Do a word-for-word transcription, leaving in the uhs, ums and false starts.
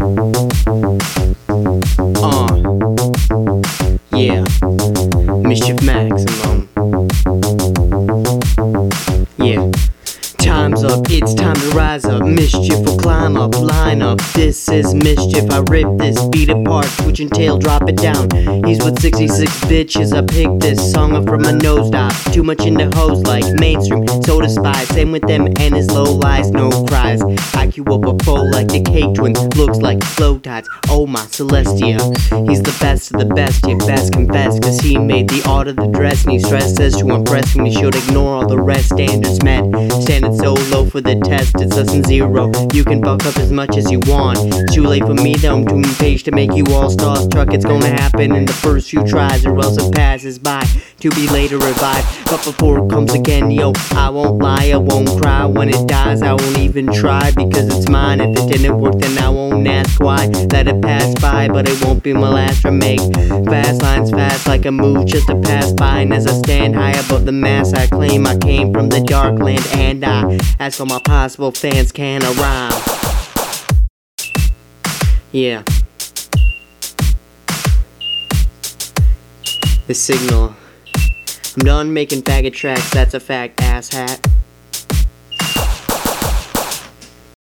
Uh, yeah, Mischief Maximum. Yeah. Time's up, it's time to rise up. Mischief will climb up, line up. This is Mischief, I rip this beat apart. Twitch and tail, drop it down. He's with sixty-six bitches, I picked this song up from a nose dive. Too much into hoes like mainstream, so despise. Same with them and his low lies, no cries. I Q up a foe like the cake twins, looks like flow tides. Oh my Celestia, he's the best of the best, you best confess. Cause he made the art of the dress and he stresses to impress when he should ignore all the rest. Standards met, standards so low for the test, it's less than zero. You can fuck up as much as you want. It's too late for me though, I'm too impatient to make you all starstruck. It's gonna happen in the first few tries, or else it passes by to be later revived. But before it comes again, yo, I won't lie, I won't cry. When it dies, I won't even try, because it's mine. If it didn't work, then I won't ask why. Let it pass by, but it won't be my last remake. Fast lines fast like a move just to pass by. And as I stand high above the mass, I claim I came from the dark land, and I ask all my possible fans, can I rhyme? Yeah. The signal. I'm done making faggot tracks, that's a fact, asshat.